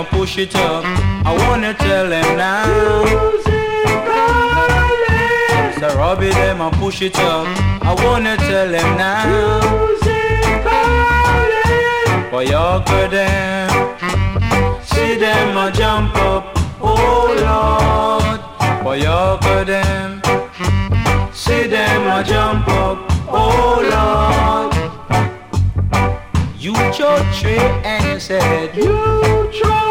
a push it up. I wanna tell them now. So Robbie them a push it up. I wanna tell them now. For Yorker them, see them a jump up. Oh Lord, for Yorker them, see them a jump up. Oh Lord, you chose tree and you said you chose.